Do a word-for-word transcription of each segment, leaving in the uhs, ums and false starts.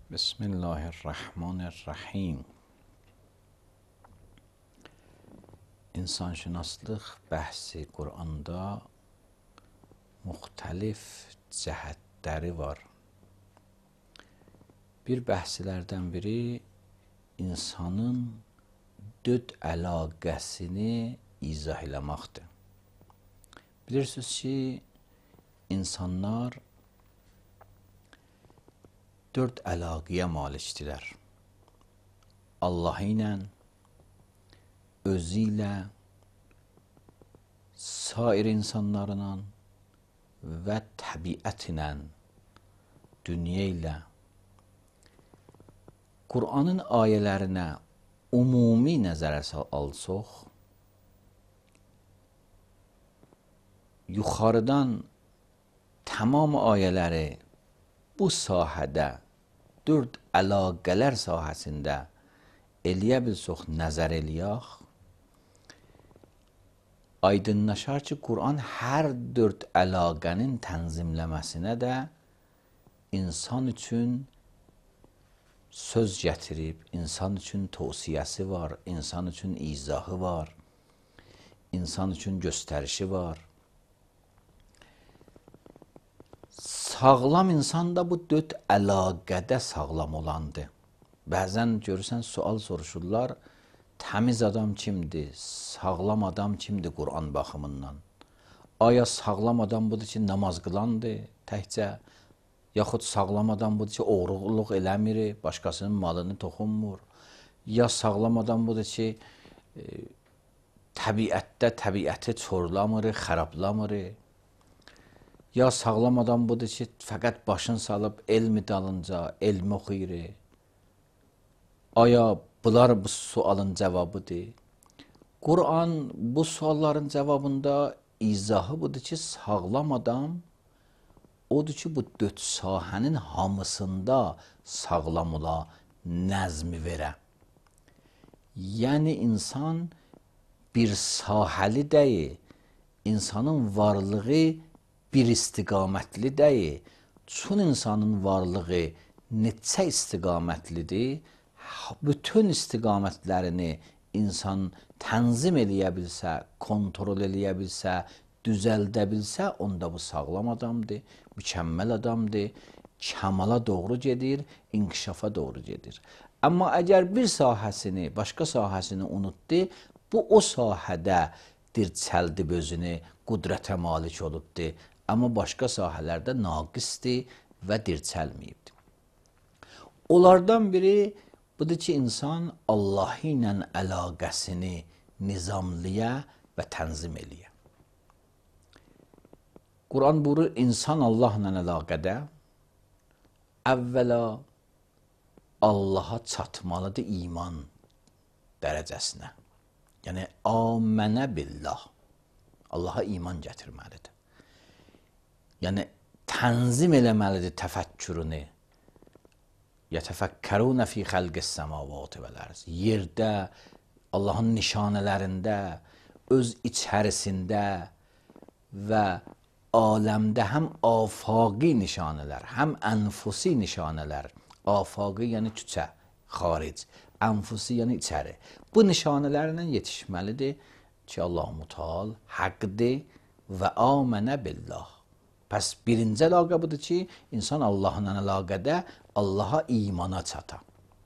بسم الله الرحمن الرحیم. İnsanşünaslıq bəhsi Quranda müxtəlif cəhətləri var. Bir bəhslərdən biri insanın dörd əlaqəsini izah eləməkdir. Bilirsiniz ki, insanlar dörd əlaqəyə malikdirlər. Allah ilə, özü ilə, sair insanlarla və təbiət ilə, dünya ilə. Qur'anın ayələrinə ümumi nəzərə alsaq, yuxarıdan tamam ayələri bu sahədə, dörd əlaqələr sahəsində eləyə bilsək, nəzər eləyək, aydınlaşar ki, Qur'an hər dörd əlaqənin tənzimləməsinə də insan üçün söz gətirib, insan üçün tövsiyəsi var, insan üçün izahı var, insan üçün göstərişi var. Sağlam insan da bu dörd əlaqədə sağlam olandır. Bəzən görürsən, sual soruşurlar, təmiz adam kimdir, sağlam adam kimdir Qur'an baxımından? Aya sağlam adam budur ki, namaz qılandır təkcə, yaxud sağlam adam budur ki, oğurluq eləmir, başqasının malını toxunmur, ya sağlam adam budur ki, e, təbiətdə təbiəti çorlamır, xərablamır, ya sağlam adam budur ki, fəqət başını salıb elmi dalınca, elmi oxuyur. Aya bunlar bu sualın cavabıdır. Qur'an bu sualların cavabında izahı budur ki, sağlam adam odur ki, bu dörd sahənin hamısında sağlam ola, nəzmi verə. Yəni, insan bir sahəli deyil, insanın varlığı bir istiqamətli deyil. Çün insanın varlığı neçə istiqamətlidir, bütün istiqamətlərini insan tənzim eləyə bilsə, kontrol eləyə bilsə, düzəldə bilsə, onda bu sağlam adamdır, mükəmməl adamdır, kəmala doğru gedir, inkişafa doğru gedir. Amma əgər bir sahəsini, başqa sahəsini unutdu, bu o sahədə dirçəldib özünü, qudrətə malik olubdur, amma başqa sahələrdə naqisdir və dirçəlməyibdir. Onlardan biri budur ki, insan Allah ilə əlaqəsini nizamlıya və tənzim eləyə. Qur'an buyurur, insan Allahla əlaqədə əvvəla Allaha çatmalıdır iman dərəcəsinə. Yəni, amənə billah. Allaha iman gətirməlidir. Yəni, tənzim eləməlidir təfəkkürünü. Yətəfəkkərunə fi xəlqis səmavati vəl-ərz. Yerdə, Allahın nişanələrində, öz içərisində və aləmdə həm afaqi nişanələr, həm ənfusi nişanələr. Afaqi yəni küçə, xaric, ənfusi yəni içəri. Bu nişanələrlə yetişməlidir ki, Allah-u Teala haqqdır və amənə billah. Pəs birinci əlaqə budur ki, insan Allahla əlaqədə Allaha imana çata.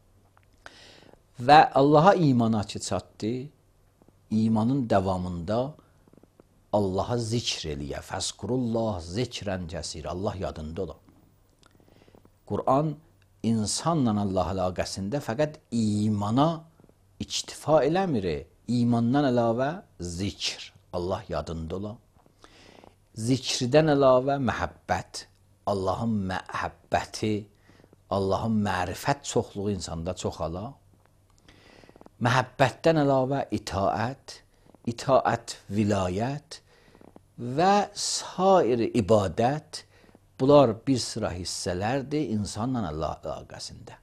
Və Allaha imana ki çatdı, imanın davamında Allaha zikr eləyə. Fəzkurullah zikrən kəsir. Allah yadında ola. Qur'an insanla Allah əlaqəsində fəqət imana iktifa eləmir. İmandan əlavə zikr. Allah yadında ola. Zikridən əlavə məhəbbət. Allahın məhəbbəti, Allahın mərifət çoxluğu insanda çoxala. Məhəbbətdən əlavə itaət, itaət vilayət və sair ibadət. Bunlar bir sıra hissələrdir insanla Allah əlaqəsində.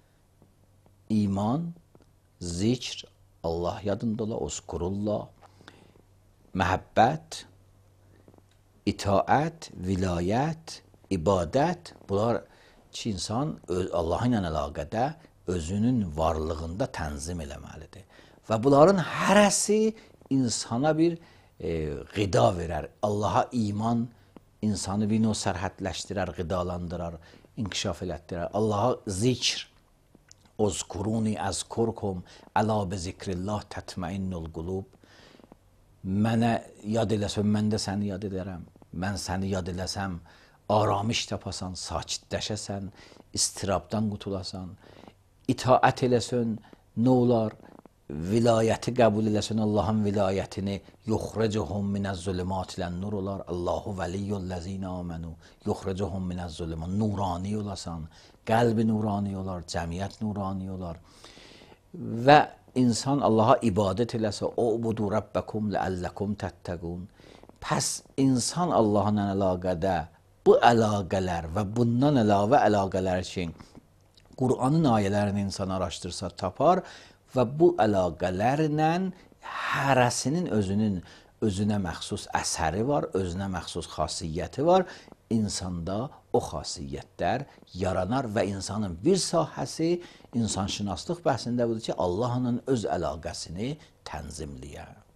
İman, zikr, Allah yadında ola, uzkurullah, məhəbbət, itaət, vilayət, ibadət, bunlar ki, insan Allah ilə əlaqədə özünün varlığında tənzim eləməlidir. Və bunların hərəsi insana bir e, qida verər. Allaha iman insanı bir növ sərhədləşdirər, qidalandırar, inkişaf elətdirər. Allaha zikr, Uzkuruni əzkurkum, əla bi zikrillah tətməinnul qulub. Mənə yad eləsən, mən də səni yad edərəm. Mən səni yad eləsəm, aramış tapasan, sakitləşəsən, istirabdan qutulasan. İtaət eləsən, nə olar? Vilayəti qəbul eləsən, Allahın vilayətini, yuxricuhum minəz-zülümat ilən-nur olar. Allahu vəliyyullezine amenu, yuxricuhum minəz-zülümat. Nurani olasan, qəlbi nurani olar, cəmiyyət nurani olar. Və insan Allaha ibadət eləsə, ubudu rabbakum ləəlləkum təttəqun. Pəs insan Allahla əlaqədə bu əlaqələr və bundan əlavə əlaqələr üçün Qur'anın ayələrini insan araşdırsa tapar və bu əlaqələrlə hərəsinin özünün özünə məxsus əsəri var, özünə məxsus xasiyyəti var. İnsanda o xasiyyətlər yaranar və insanın bir sahəsi insanşünaslıq bəhsində budur ki, Allahla öz əlaqəsini tənzimləyər.